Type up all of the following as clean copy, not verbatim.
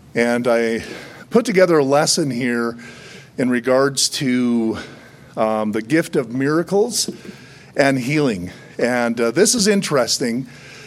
And I put together a lesson here in regards to the gift of miracles and healing. And this is interesting.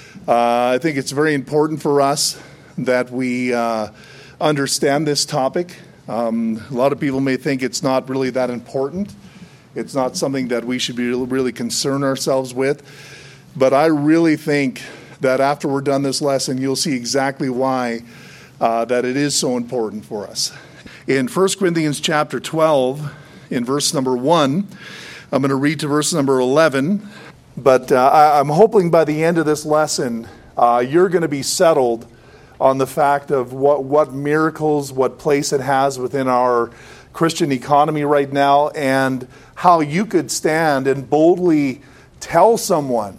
I think it's very important for us that we understand this topic. A lot of people may think it's not really that important. It's not something that we should be really concern ourselves with. But I really think that after we're done this lesson, you'll see exactly why that it is so important for us. In 1 Corinthians chapter 12, in verse number 1, I'm going to read to verse number 11. But I'm hoping by the end of this lesson, you're going to be settled on the fact of what miracles, what place it has within our Christian economy right now, and how you could stand and boldly tell someone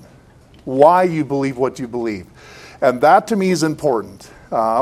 why you believe what you believe. And that to me is important. I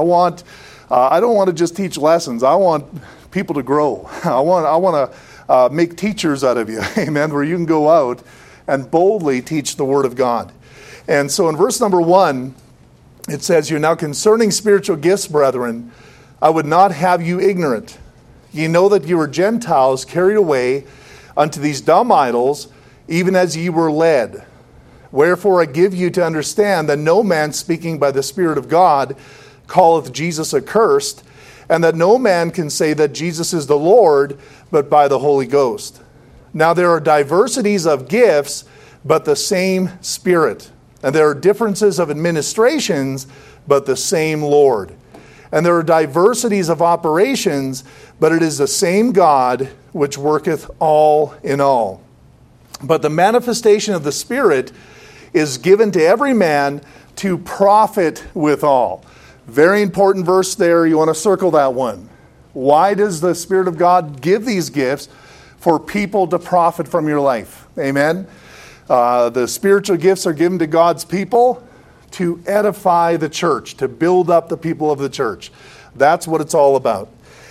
don't want to just teach lessons. I want people to grow. I want to make teachers out of you, amen, where you can go out and boldly teach the Word of God. And so in verse number 1, it says here, "Now concerning spiritual gifts, brethren, I would not have you ignorant. Ye know that ye were Gentiles carried away unto these dumb idols, even as ye were led. Wherefore I give you to understand that no man speaking by the Spirit of God calleth Jesus accursed, and that no man can say that Jesus is the Lord, but by the Holy Ghost. Now there are diversities of gifts, but the same Spirit. And there are differences of administrations, but the same Lord. And there are diversities of operations, but it is the same God which worketh all in all. But the manifestation of the Spirit is given to every man to profit withal." Very important verse there. You want to circle that one. Why does the Spirit of God give these gifts? For people to profit from your life. Amen? The spiritual gifts are given to God's people to edify the church, to build up the people of the church. That's what it's all about.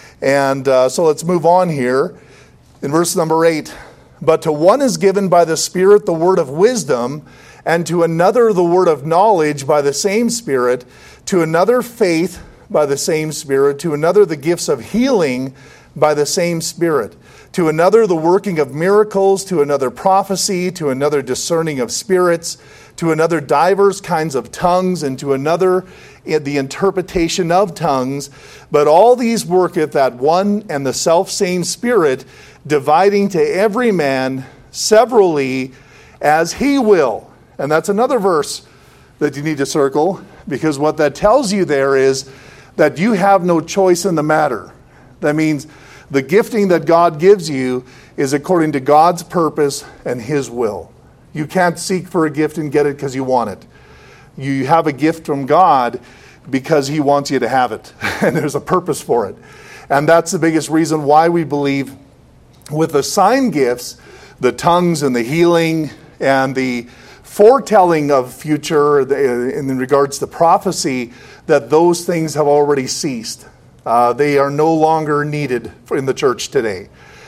And so let's move on here. In verse number 8, "But to one is given by the Spirit the word of wisdom, and to another the word of knowledge by the same Spirit, to another faith by the same Spirit, to another the gifts of healing by the same Spirit, to another the working of miracles, to another prophecy, to another discerning of spirits, to another divers kinds of tongues, and to another the interpretation of tongues. But all these worketh that one and the selfsame Spirit, dividing to every man severally as he will." And that's another verse that you need to circle, because what that tells you there is that you have no choice in the matter. That means the gifting that God gives you is according to God's purpose and His will. You can't seek for a gift and get it because you want it. You have a gift from God because He wants you to have it. And there's a purpose for it. And that's the biggest reason why we believe with the sign gifts, the tongues and the healing and the foretelling of future in regards to prophecy, that those things have already ceased. They are no longer needed in the church today.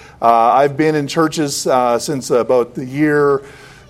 I've been in churches since about the year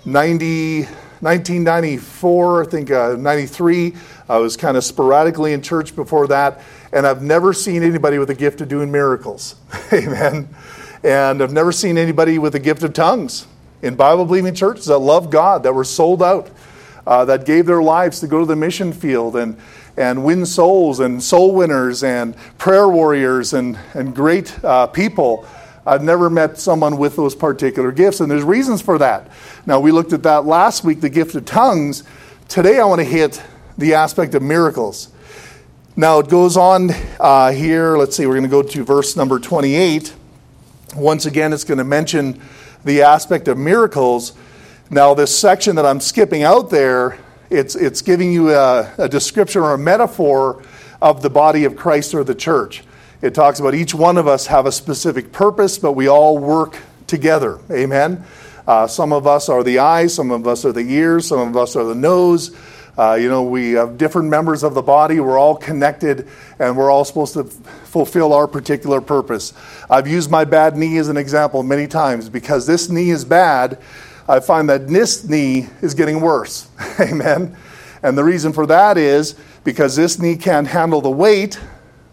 1994, I think 93. I was kind of sporadically in church before that, and I've never seen anybody with a gift of doing miracles. Amen. And I've never seen anybody with a gift of tongues in Bible-believing churches that love God, that were sold out, that gave their lives to go to the mission field and win souls and soul winners and prayer warriors and great people. I've never met someone with those particular gifts, and there's reasons for that. Now, we looked at that last week, the gift of tongues. Today, I want to hit the aspect of miracles. Now, it goes on here. Let's see, we're going to go to verse number 28. Once again, it's going to mention the aspect of miracles. Now, this section that I'm skipping out there, it's giving you a description or a metaphor of the body of Christ or the church. It talks about each one of us have a specific purpose, but we all work together. Amen? Some of us are the eyes, some of us are the ears, some of us are the nose. We have different members of the body. We're all connected, and we're all supposed to fulfill our particular purpose. I've used my bad knee as an example many times. Because this knee is bad, I find that this knee is getting worse. Amen? And the reason for that is because this knee can't handle the weight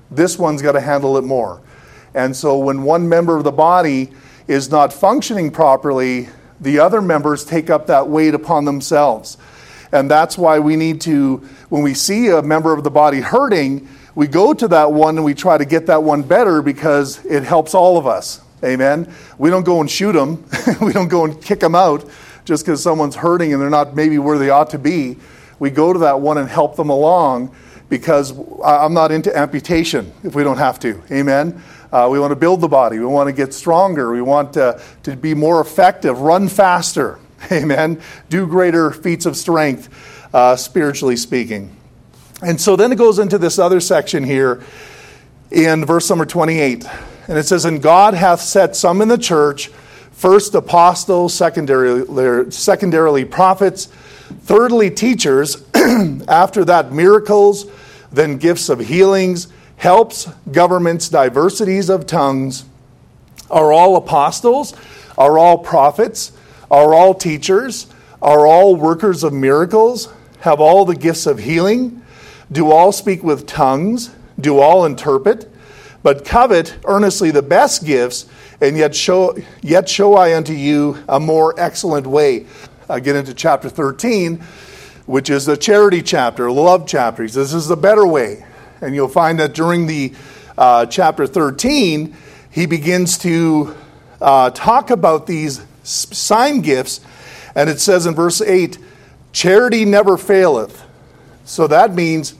This one's got to handle it more. And so when one member of the body is not functioning properly, the other members take up that weight upon themselves. And that's why we need to, when we see a member of the body hurting, we go to that one and we try to get that one better because it helps all of us. Amen? We don't go and shoot them. We don't go and kick them out just because someone's hurting and they're not maybe where they ought to be. We go to that one and help them along because I'm not into amputation if we don't have to. Amen? We want to build the body. We want to get stronger. We want to be more effective, run faster. Amen? Do greater feats of strength, spiritually speaking. And so then it goes into this other section here in verse number 28. And it says, "And God hath set some in the church, first apostles, secondarily prophets, thirdly teachers, after that miracles, then gifts of healings, helps, governments, diversities of tongues. Are all apostles? Are all prophets? Are all teachers? Are all workers of miracles? Have all the gifts of healing? Do all speak with tongues? Do all interpret? But covet earnestly the best gifts, and yet show I unto you a more excellent way." I get into chapter 13, which is the charity chapter, the love chapter. He says this is the better way. And you'll find that during the chapter 13, he begins to talk about these sign gifts. And it says in verse 8, "Charity never faileth." So that means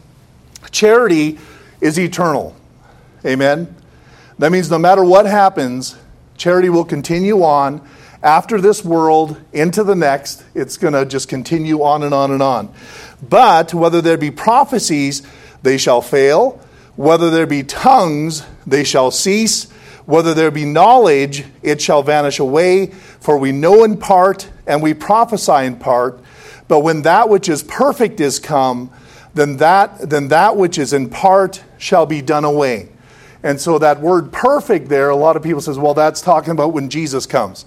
charity is eternal. Amen? That means no matter what happens, charity will continue on after this world into the next. It's going to just continue on and on and on. But whether there be prophecies, they shall fail. Whether there be tongues, they shall cease. Whether there be knowledge, it shall vanish away. For we know in part, and we prophesy in part. But when that which is perfect is come, then that which is in part shall be done away. And so that word perfect there, a lot of people says, well, that's talking about when Jesus comes.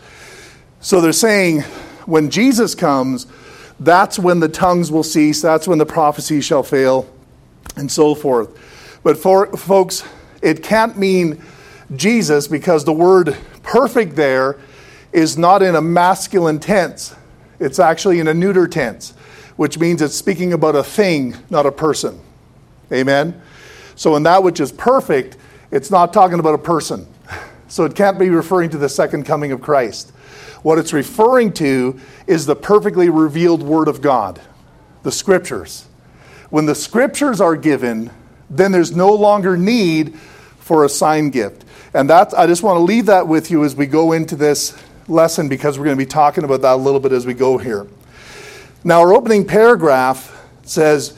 So they're saying when Jesus comes, that's when the tongues will cease, that's when the prophecy shall fail, and so forth. But for folks, it can't mean Jesus because the word perfect there is not in a masculine tense. It's actually in a neuter tense, which means it's speaking about a thing, not a person. Amen? So in that which is perfect, it's not talking about a person. So it can't be referring to the second coming of Christ. What it's referring to is the perfectly revealed Word of God, the Scriptures. When the Scriptures are given, then there's no longer need for a sign gift. And I just want to leave that with you as we go into this lesson because we're going to be talking about that a little bit as we go here. Now, our opening paragraph says,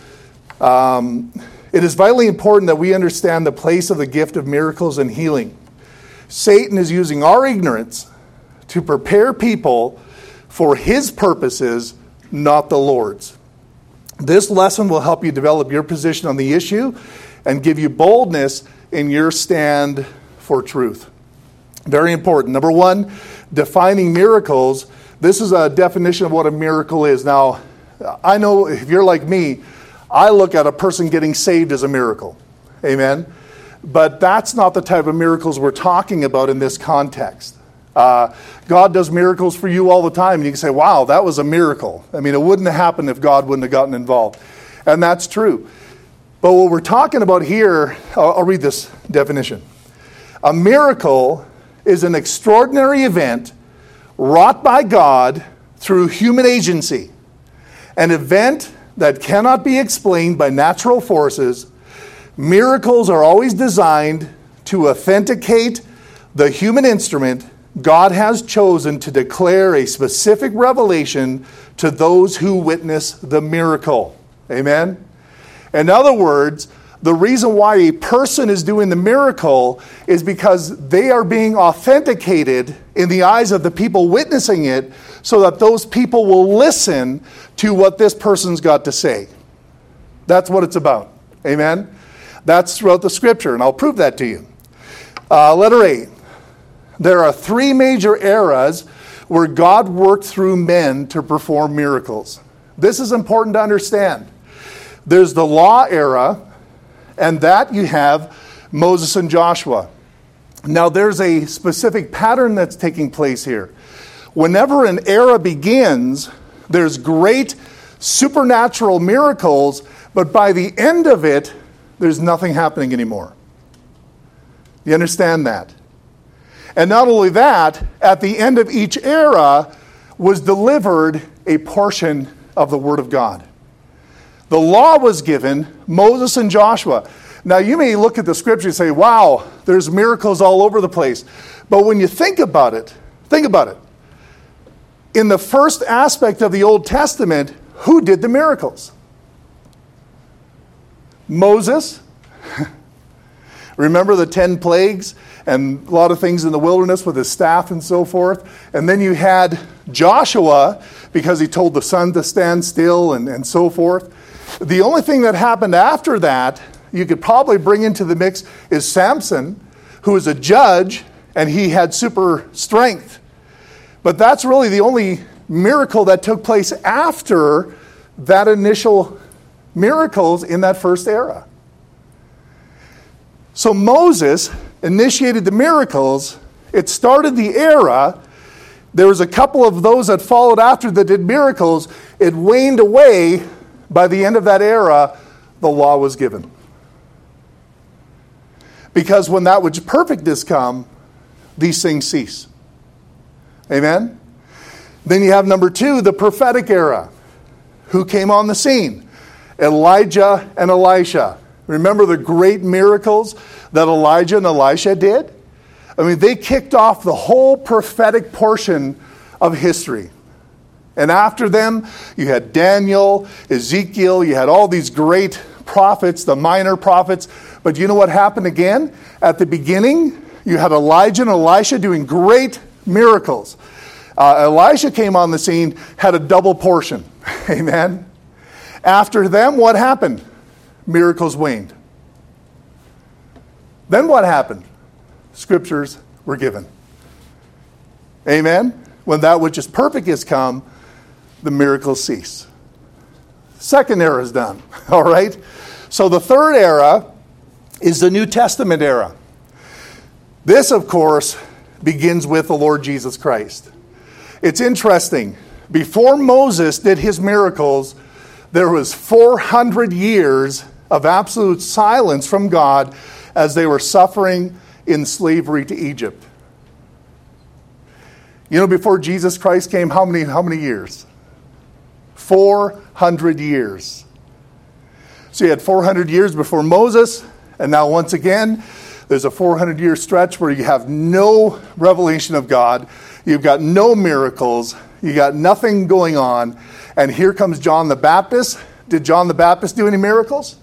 "It is vitally important that we understand the place of the gift of miracles and healing. Satan is using our ignorance to prepare people for his purposes, not the Lord's. This lesson will help you develop your position on the issue and give you boldness in your stand for truth." Very important. Number one, defining miracles. This is a definition of what a miracle is. Now, I know if you're like me, I look at a person getting saved as a miracle. Amen? But that's not the type of miracles we're talking about in this context. God does miracles for you all the time. And you can say, wow, that was a miracle. I mean, it wouldn't have happened if God wouldn't have gotten involved. And that's true. But what we're talking about here, I'll read this definition. A miracle is an extraordinary event wrought by God through human agency. An event that cannot be explained by natural forces. Miracles are always designed to authenticate the human instrument God has chosen to declare a specific revelation to those who witness the miracle. Amen? In other words, the reason why a person is doing the miracle is because they are being authenticated in the eyes of the people witnessing it so that those people will listen to what this person's got to say. That's what it's about. Amen? That's throughout the Scripture, and I'll prove that to you. Letter A. There are three major eras where God worked through men to perform miracles. This is important to understand. There's the law era, and that you have Moses and Joshua. Now there's a specific pattern that's taking place here. Whenever an era begins, there's great supernatural miracles, but by the end of it, there's nothing happening anymore. You understand that? And not only that, at the end of each era was delivered a portion of the Word of God. The law was given, Moses and Joshua. Now you may look at the scripture and say, wow, there's miracles all over the place. But when you think about it. In the first aspect of the Old Testament, who did the miracles? Moses. Remember the 10 plagues and a lot of things in the wilderness with his staff and so forth. And then you had Joshua because he told the sun to stand still and so forth. The only thing that happened after that you could probably bring into the mix is Samson, who was a judge and he had super strength. But that's really the only miracle that took place after that initial miracles in that first era. So Moses initiated the miracles. It started the era. There was a couple of those that followed after that did miracles. It waned away. By the end of that era, the law was given. Because when that which perfect is come, these things cease. Amen? Then you have number 2, the prophetic era. Who came on the scene? Elijah and Elisha. Remember the great miracles that Elijah and Elisha did? I mean, they kicked off the whole prophetic portion of history. And after them, you had Daniel, Ezekiel, you had all these great prophets, the minor prophets. But you know what happened again? At the beginning, you had Elijah and Elisha doing great miracles. Elisha came on the scene, had a double portion. Amen? After them, what happened? Miracles waned. Then what happened? Scriptures were given. Amen? When that which is perfect is come, the miracles cease. Second era is done. All right? So the third era is the New Testament era. This, of course, begins with the Lord Jesus Christ. It's interesting. Before Moses did his miracles, there was 400 years of absolute silence from God as they were suffering in slavery to Egypt. You know, before Jesus Christ came, how many years? 400 years. So you had 400 years before Moses, and now once again, there's a 400-year stretch where you have no revelation of God, you've got no miracles, you got nothing going on, and here comes John the Baptist. Did John the Baptist do any miracles?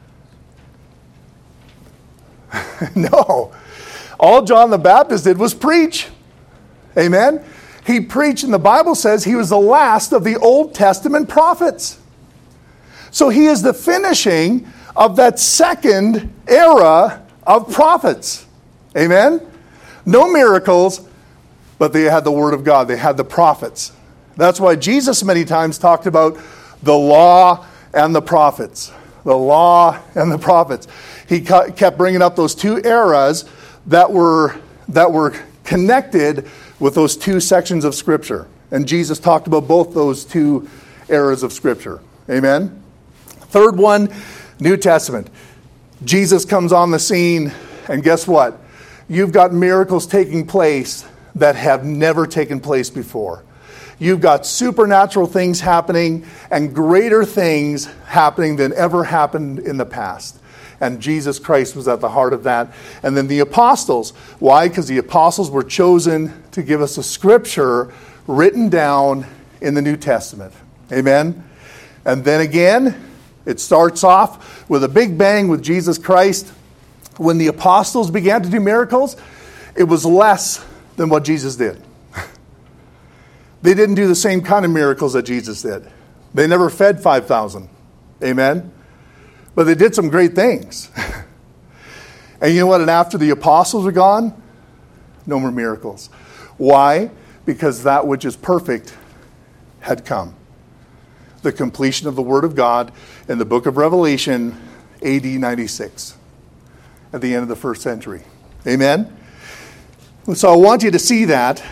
No. All John the Baptist did was preach. Amen? He preached, and the Bible says he was the last of the Old Testament prophets. So he is the finishing of that second era of prophets. Amen? No miracles, but they had the Word of God. They had the prophets. That's why Jesus many times talked about the law and the prophets. The law and the prophets. He kept bringing up those two eras that were connected with those two sections of Scripture. And Jesus talked about both those two eras of Scripture. Amen? Third one, New Testament. Jesus comes on the scene, and guess what? You've got miracles taking place that have never taken place before. You've got supernatural things happening and greater things happening than ever happened in the past. And Jesus Christ was at the heart of that. And then the apostles. Why? Because the apostles were chosen to give us a scripture written down in the New Testament. Amen? And then again, it starts off with a big bang with Jesus Christ. When the apostles began to do miracles, it was less than what Jesus did. They didn't do the same kind of miracles that Jesus did. They never fed 5,000. Amen? But they did some great things. And you know what? And after the apostles were gone, no more miracles. Why? Because that which is perfect had come. The completion of the Word of God in the book of Revelation, AD 96. at the end of the first century. Amen? So I want you to see that.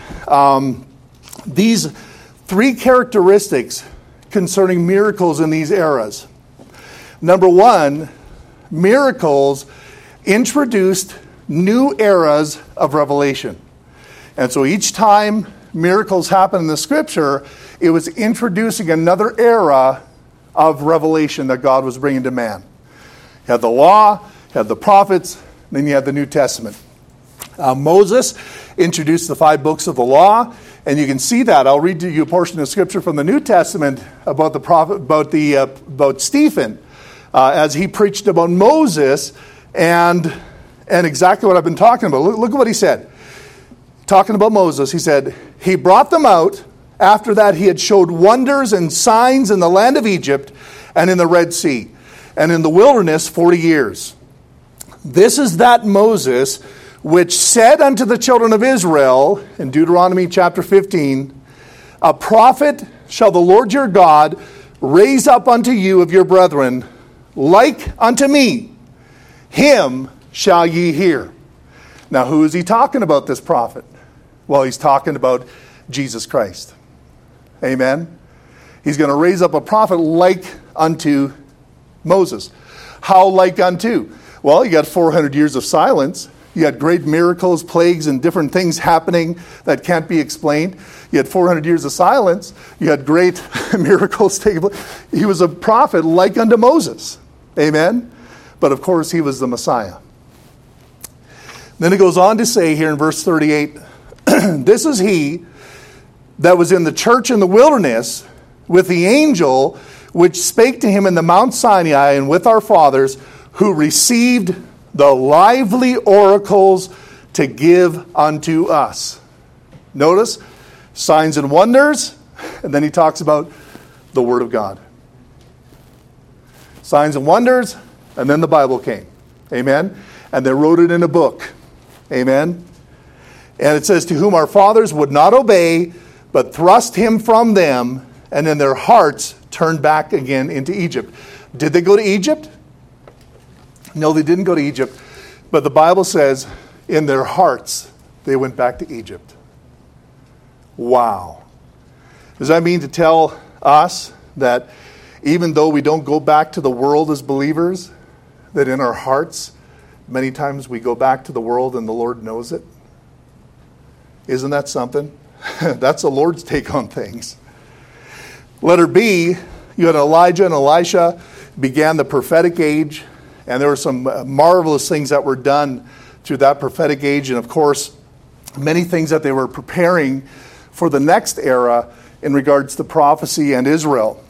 These three characteristics concerning miracles in these eras. Number one, miracles introduced new eras of revelation. And so each time miracles happen in the scripture, it was introducing another era of revelation that God was bringing to man. You had the law, you had the prophets, then you had the New Testament. Moses introduced the 5 books of the law, and you can see that. I'll read to you a portion of scripture from the New Testament about the prophet, about Stephen, as he preached about Moses and exactly what I've been talking about. Look at what he said. Talking about Moses, he said, he brought them out. After that, he had showed wonders and signs in the land of Egypt and in the Red Sea and in the wilderness 40 years. This is that Moses which said unto the children of Israel, in Deuteronomy chapter 15, a prophet shall the Lord your God raise up unto you of your brethren, like unto me. Him shall ye hear. Now, who is he talking about, this prophet? Well, he's talking about Jesus Christ. Amen? He's going to raise up a prophet like unto Moses. How like unto? Well, you got 400 years of silence. You had great miracles, plagues, and different things happening that can't be explained. You had 400 years of silence. You had great miracles taking place. He was a prophet like unto Moses. Amen? But of course, he was the Messiah. Then it goes on to say here in verse 38, this is he that was in the church in the wilderness with the angel which spake to him in the Mount Sinai and with our fathers, who received the lively oracles to give unto us. Notice, signs and wonders, and then he talks about the Word of God. Signs and wonders, and then the Bible came. Amen? And they wrote it in a book. Amen? And it says, to whom our fathers would not obey, but thrust him from them, and in their hearts turned back again into Egypt. Did they go to Egypt? No, they didn't go to Egypt. But the Bible says, in their hearts, they went back to Egypt. Wow. Does that mean to tell us that even though we don't go back to the world as believers, that in our hearts, many times we go back to the world and the Lord knows it? Isn't that something? That's the Lord's take on things. Letter B, you had Elijah and Elisha began the prophetic age, and there were some marvelous things that were done through that prophetic age, and of course, many things that they were preparing for the next era in regards to prophecy and Israel.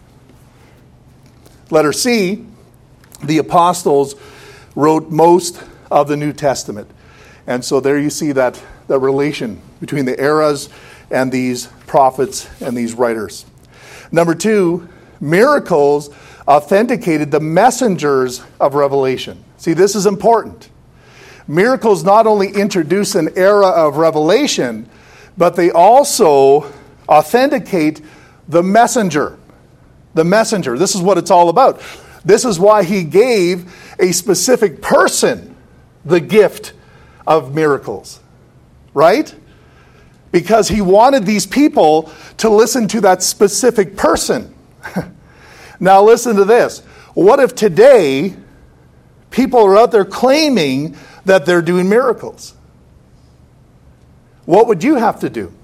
Letter C, the apostles wrote most of the New Testament. And so there you see that relation between the eras and these prophets and these writers. Number 2, miracles authenticated the messengers of revelation. See, this is important. Miracles not only introduce an era of revelation, but they also authenticate the messenger. The messenger. This is what it's all about. This is why he gave a specific person the gift of miracles. Right? Because he wanted these people to listen to that specific person. Now listen to this. What if today people are out there claiming that they're doing miracles? What would you have to do?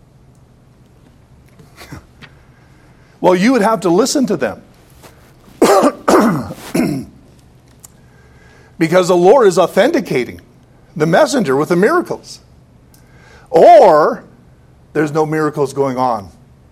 Well, you would have to listen to them. Because the Lord is authenticating the messenger with the miracles. Or there's no miracles going on.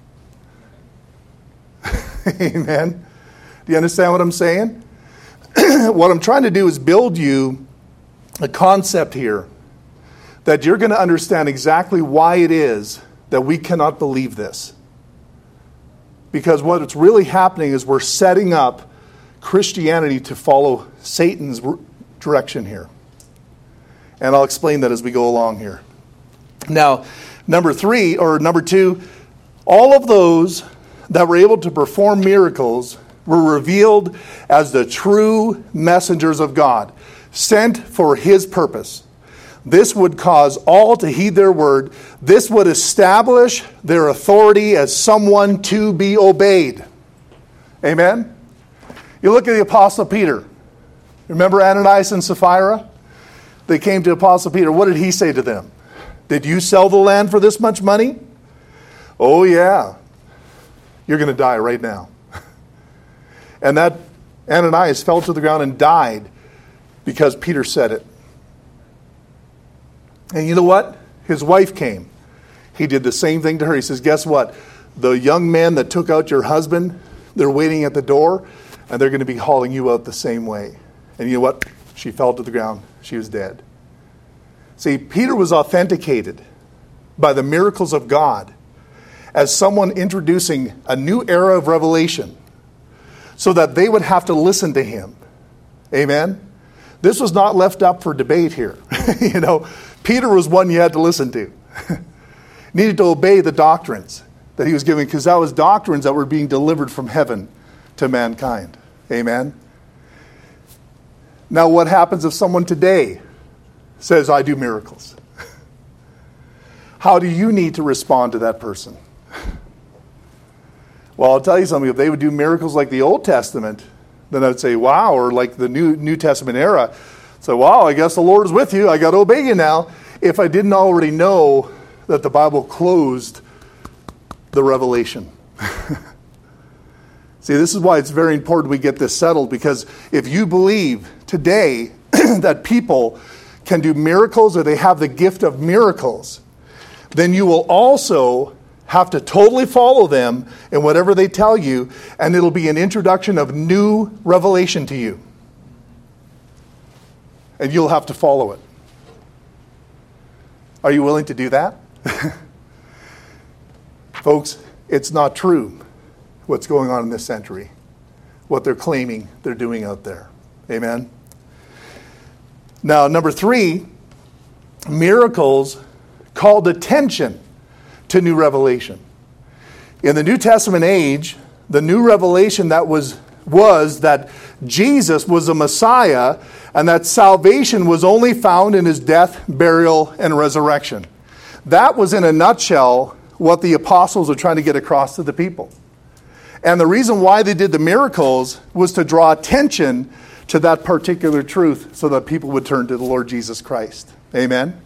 Amen. Do you understand what I'm saying? What I'm trying to do is build you a concept here that you're going to understand exactly why it is that we cannot believe this. Because what's really happening is we're setting up Christianity to follow Satan's direction here. And I'll explain that as we go along here. Now, number 2, all of those that were able to perform miracles were revealed as the true messengers of God. sent for his purpose. This would cause all to heed their word. This would establish their authority as someone to be obeyed. Amen? You look at the Apostle Peter. Remember Ananias and Sapphira? They came to Apostle Peter. What did he say to them? Did you sell the land for this much money? Oh, yeah. You're going to die right now. And that Ananias fell to the ground and died because Peter said it. And you know what? His wife came. He did the same thing to her. He says, guess what? The young man that took out your husband, they're waiting at the door, and they're going to be hauling you out the same way. And you know what? She fell to the ground. She was dead. See, Peter was authenticated by the miracles of God as someone introducing a new era of revelation so that they would have to listen to him. Amen? This was not left up for debate here. Peter was one you had to listen to. Needed to obey the doctrines that he was giving, because that was doctrines that were being delivered from heaven to mankind. Amen? Now, what happens if someone today says, I do miracles? How do you need to respond to that person? Well, I'll tell you something. If they would do miracles like the Old Testament, then I would say, wow, or like the New Testament era. So, wow, I guess the Lord is with you. I got to obey you now. If I didn't already know that the Bible closed the revelation. See, this is why it's very important we get this settled, because if you believe today that people can do miracles or they have the gift of miracles, then you will also have to totally follow them in whatever they tell you, and it'll be an introduction of new revelation to you. And you'll have to follow it. Are you willing to do that? Folks, it's not true what's going on in this century, what they're claiming they're doing out there. Amen? Now, number 3, miracles called attention to new revelation. In the New Testament age, the new revelation that was that Jesus was the Messiah and that salvation was only found in his death, burial, and resurrection. That was, in a nutshell, what the apostles were trying to get across to the people. And the reason why they did the miracles was to draw attention to that particular truth so that people would turn to the Lord Jesus Christ. Amen?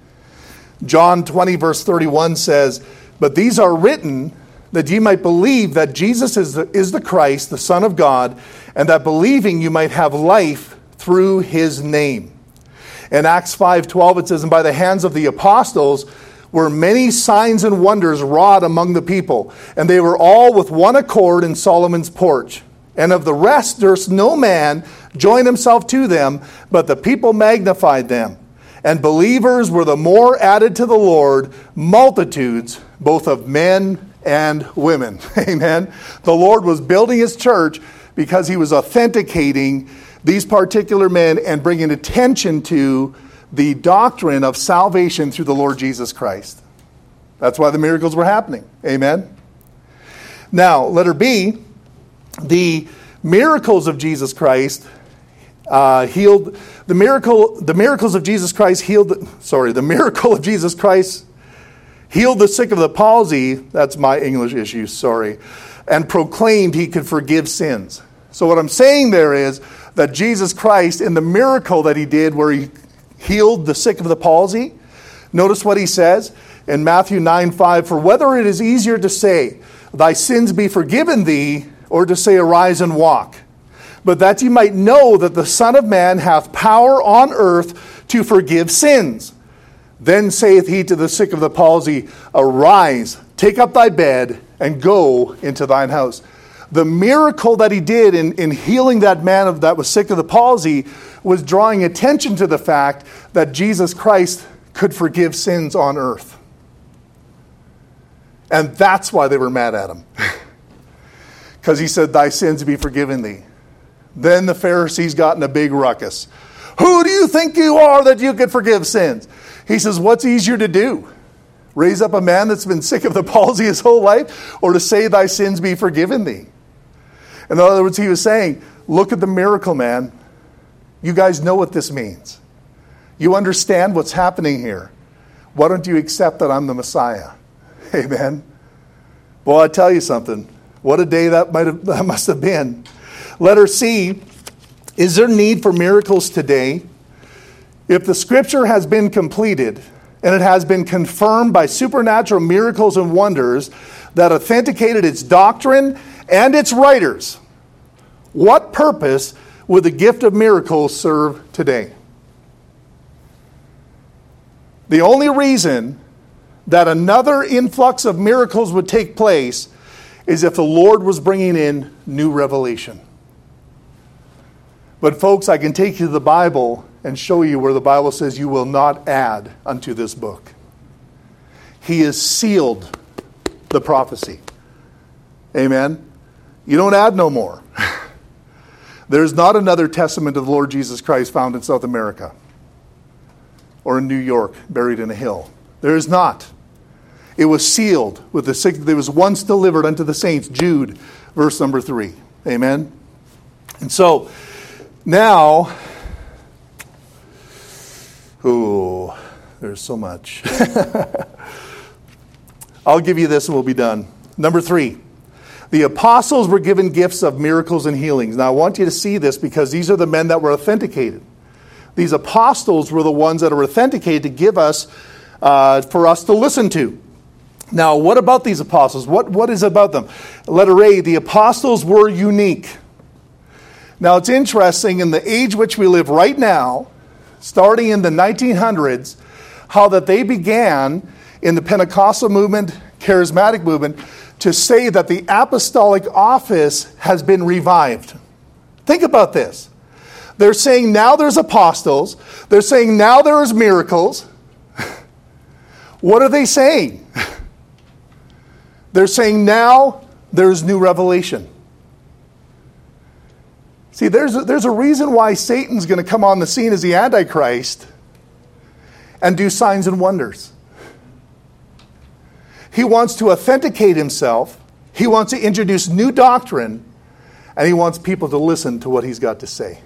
John 20, verse 31 says, but these are written that ye might believe that Jesus is the Christ, the Son of God, and that believing you might have life through his name. In Acts 5:12 it says, and by the hands of the apostles were many signs and wonders wrought among the people, and they were all with one accord in Solomon's porch. And of the rest durst no man join himself to them, but the people magnified them. And believers were the more added to the Lord, multitudes, both of men and women. Amen. The Lord was building his church because he was authenticating these particular men and bringing attention to the doctrine of salvation through the Lord Jesus Christ. That's why the miracles were happening. Amen. Now, letter B, the miracles of Jesus Christ healed. The miracles of Jesus Christ healed. The miracle of Jesus Christ healed the sick of the palsy. That's my English issue. Sorry, and proclaimed he could forgive sins. So what I'm saying there is that Jesus Christ, in the miracle that he did, where he healed the sick of the palsy, notice what he says in Matthew 9:5. For whether it is easier to say, thy sins be forgiven thee, or to say, arise and walk. But that ye might know that the Son of Man hath power on earth to forgive sins. Then saith he to the sick of the palsy, arise, take up thy bed, and go into thine house. The miracle that he did in healing that man that was sick of the palsy was drawing attention to the fact that Jesus Christ could forgive sins on earth. And that's why they were mad at him. Because he said, thy sins be forgiven thee. Then the Pharisees got in a big ruckus. Who do you think you are that you could forgive sins? He says, what's easier to do? Raise up a man that's been sick of the palsy his whole life, or to say thy sins be forgiven thee? In other words, he was saying, look at the miracle, man. You guys know what this means. You understand what's happening here. Why don't you accept that I'm the Messiah? Amen. Well, I tell you something. What a day that must have been. Letter C, is there need for miracles today? If the scripture has been completed and it has been confirmed by supernatural miracles and wonders that authenticated its doctrine and its writers, what purpose would the gift of miracles serve today? The only reason that another influx of miracles would take place is if the Lord was bringing in new revelation. But folks, I can take you to the Bible and show you where the Bible says you will not add unto this book. He has sealed the prophecy. Amen? You don't add no more. There's not another testament of the Lord Jesus Christ found in South America or in New York, buried in a hill. There is not. It was sealed with the signet. There was once delivered unto the saints. Jude, verse number 3. Amen? And so, now, there's so much. I'll give you this and we'll be done. Number 3. The apostles were given gifts of miracles and healings. Now, I want you to see this because these are the men that were authenticated. These apostles were the ones that are authenticated to give us, for us to listen to. Now, what about these apostles? What is about them? Letter A, the apostles were unique. Now, it's interesting in the age which we live right now, starting in the 1900s, how that they began in the Pentecostal movement, charismatic movement, to say that the apostolic office has been revived. Think about this. They're saying now there's apostles. They're saying now there's miracles. What are they saying? They're saying now there's new revelation. See, there's a reason why Satan's going to come on the scene as the Antichrist and do signs and wonders. He wants to authenticate himself. He wants to introduce new doctrine. And he wants people to listen to what he's got to say.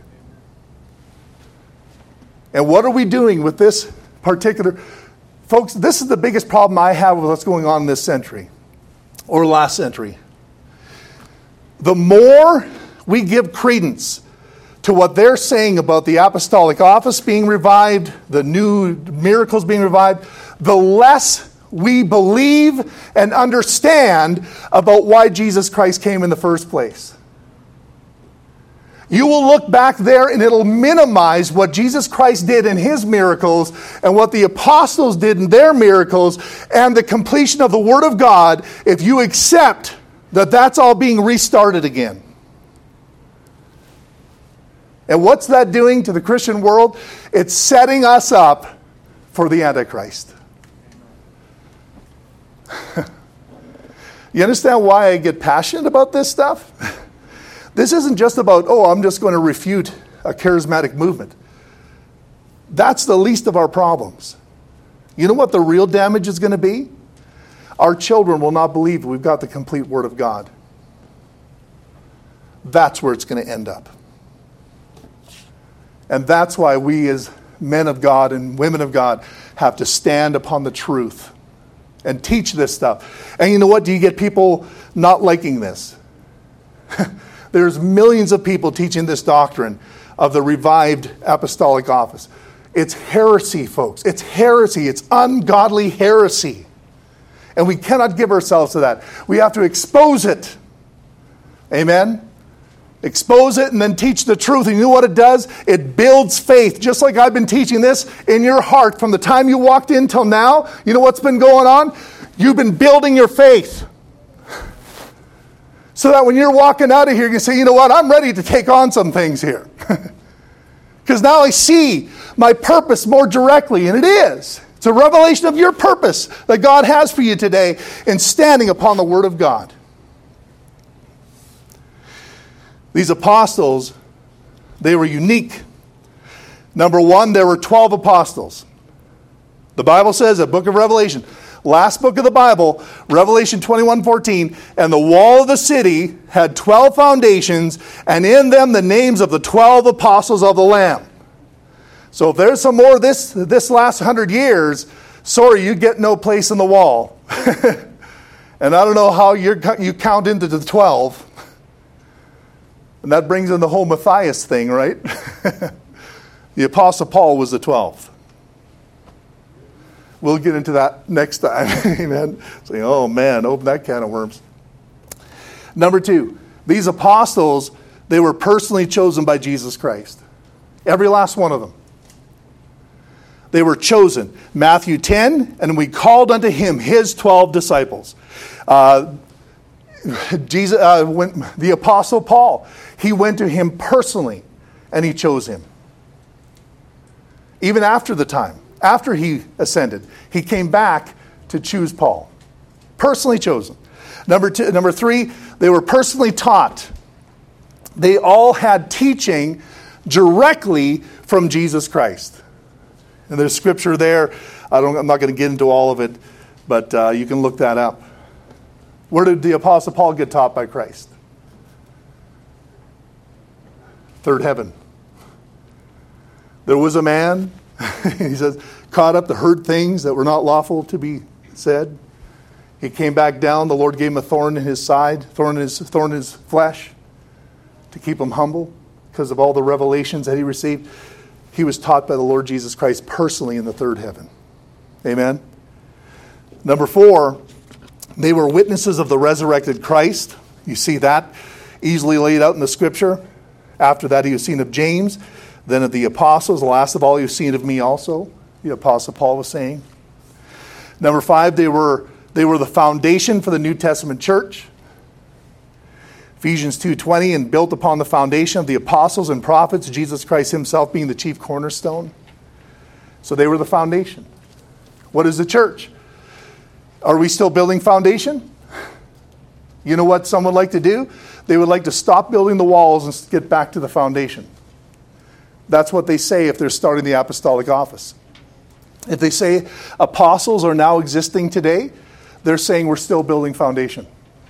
And what are we doing with this particular... Folks, this is the biggest problem I have with what's going on in this century. Or last century. The more we give credence to what they're saying about the apostolic office being revived, the new miracles being revived, the less we believe and understand about why Jesus Christ came in the first place. You will look back there and it'll minimize what Jesus Christ did in his miracles and what the apostles did in their miracles and the completion of the Word of God if you accept that that's all being restarted again. And what's that doing to the Christian world? It's setting us up for the Antichrist. You understand why I get passionate about this stuff? This isn't just about, I'm just going to refute a charismatic movement. That's the least of our problems. You know what the real damage is going to be? Our children will not believe we've got the complete Word of God. That's where it's going to end up. And that's why we as men of God and women of God have to stand upon the truth and teach this stuff. And you know what? Do you get people not liking this? There's millions of people teaching this doctrine of the revived apostolic office. It's heresy, folks. It's heresy. It's ungodly heresy. And we cannot give ourselves to that. We have to expose it. Amen? Expose it and then teach the truth. And you know what it does? It builds faith. Just like I've been teaching this in your heart from the time you walked in till now. You know what's been going on? You've been building your faith. So that when you're walking out of here, you can say, you know what? I'm ready to take on some things here. Because now I see my purpose more directly. And it is. It's a revelation of your purpose that God has for you today in standing upon the Word of God. These apostles, they were unique. Number one, there were 12 apostles. The Bible says, the book of Revelation, last book of the Bible, Revelation 21:14, and the wall of the city had 12 foundations, and in them the names of the 12 apostles of the Lamb. So if there's some more this last 100 years, sorry, you get no place in the wall. And I don't know how you count into the 12. And that brings in the whole Matthias thing, right? The Apostle Paul was the 12th. We'll get into that next time. Amen. Saying, oh man, open that can of worms. Number 2, these apostles, they were personally chosen by Jesus Christ. Every last one of them. They were chosen. Matthew 10, and we called unto him his 12 disciples. When the Apostle Paul, he went to him personally, and he chose him. Even after the time, after he ascended, he came back to choose Paul. Personally chosen. Number 3, they were personally taught. They all had teaching directly from Jesus Christ. And there's scripture there. I'm not going to get into all of it, but you can look that up. Where did the Apostle Paul get taught by Christ? Third heaven. There was a man, he says, caught up to heard things that were not lawful to be said. He came back down. The Lord gave him a thorn in his side, thorn in his flesh, to keep him humble because of all the revelations that he received. He was taught by the Lord Jesus Christ personally in the third heaven. Amen. Number 4, they were witnesses of the resurrected Christ. You see that easily laid out in the scripture. After that, he was seen of James, then of the apostles. Last of all, he was seen of me also, the Apostle Paul was saying. Number 5, they were the foundation for the New Testament church. Ephesians 2:20, and built upon the foundation of the apostles and prophets, Jesus Christ himself being the chief cornerstone. So they were the foundation. What is the church? Are we still building foundation? You know what some would like to do? They would like to stop building the walls and get back to the foundation. That's what they say if they're starting the apostolic office. If they say apostles are now existing today, they're saying we're still building foundation.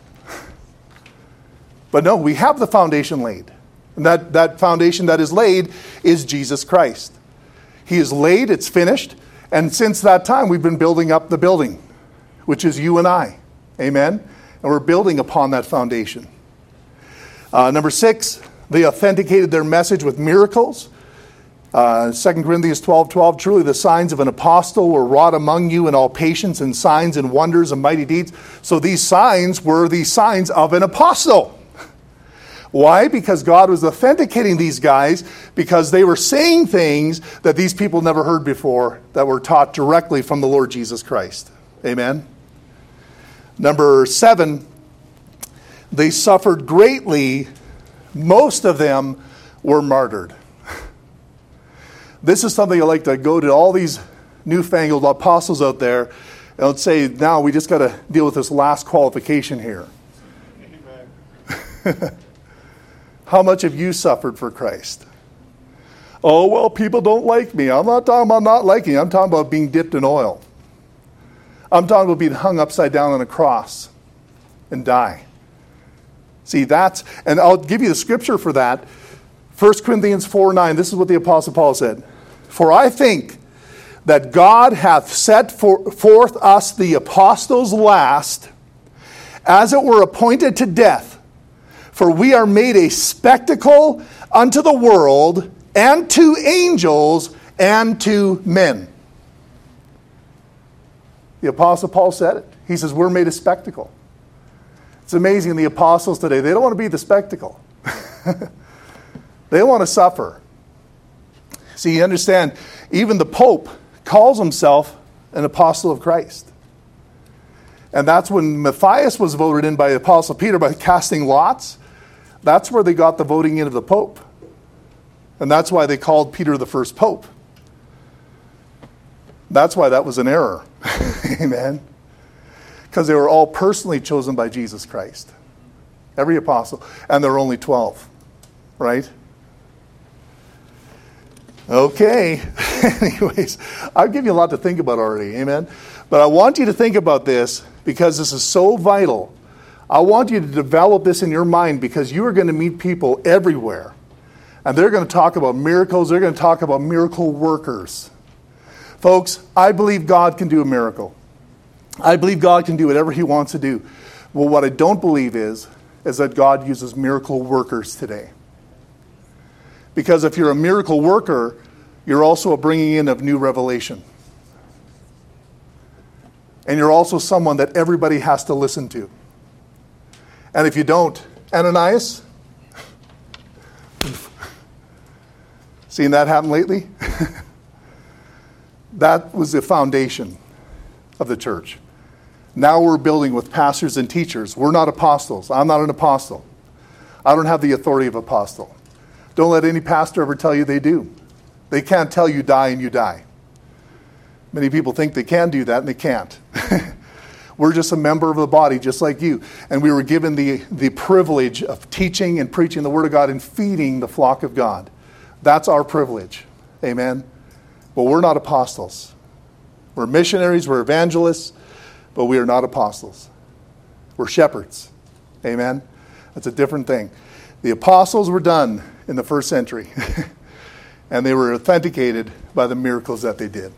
But no, we have the foundation laid. And that foundation that is laid is Jesus Christ. He is laid, it's finished. And since that time, we've been building up the building, which is you and I. Amen? And we're building upon that foundation. Number 6, they authenticated their message with miracles. 2 Corinthians 12:12, truly the signs of an apostle were wrought among you in all patience and signs and wonders and mighty deeds. So these signs were the signs of an apostle. Why? Because God was authenticating these guys because they were saying things that these people never heard before that were taught directly from the Lord Jesus Christ. Amen? Number 7, they suffered greatly. Most of them were martyred. This is something I like to go to all these newfangled apostles out there and let's say, now we just got to deal with this last qualification here. Amen. How much have you suffered for Christ? Oh, well, people don't like me. I'm not talking about not liking. I'm talking about being dipped in oil. I'm talking about being hung upside down on a cross and die. See, and I'll give you the scripture for that. 1 Corinthians 4:9, this is what the Apostle Paul said. For I think that God hath set forth us the apostles last, as it were appointed to death. For we are made a spectacle unto the world, and to angels, and to men. The Apostle Paul said it. He says, we're made a spectacle. It's amazing, the apostles today, they don't want to be the spectacle. They want to suffer. See, you understand, even the Pope calls himself an apostle of Christ. And that's when Matthias was voted in by the Apostle Peter by casting lots. That's where they got the voting in of the Pope. And that's why they called Peter the first Pope. That's why that was an error. Amen. Because they were all personally chosen by Jesus Christ. Every apostle. And there are only 12. Right? Okay. Anyways, I'll give you a lot to think about already, amen? But I want you to think about this because this is so vital. I want you to develop this in your mind because you are going to meet people everywhere. And they're going to talk about miracles. They're going to talk about miracle workers. Folks, I believe God can do a miracle. I believe God can do whatever he wants to do. Well, what I don't believe is that God uses miracle workers today. Because if you're a miracle worker, you're also a bringing in of new revelation. And you're also someone that everybody has to listen to. And if you don't, Ananias, seen that happen lately? That was the foundation of the church. Now we're building with pastors and teachers. We're not apostles. I'm not an apostle. I don't have the authority of apostle. Don't let any pastor ever tell you they do. They can't tell you die and you die. Many people think they can do that and they can't. We're just a member of the body just like you. And we were given the privilege of teaching and preaching the Word of God and feeding the flock of God. That's our privilege. Amen. But we're not apostles. We're missionaries, we're evangelists, but we are not apostles. We're shepherds. Amen. That's a different thing. The apostles were done in the first century. And they were authenticated by the miracles that they did.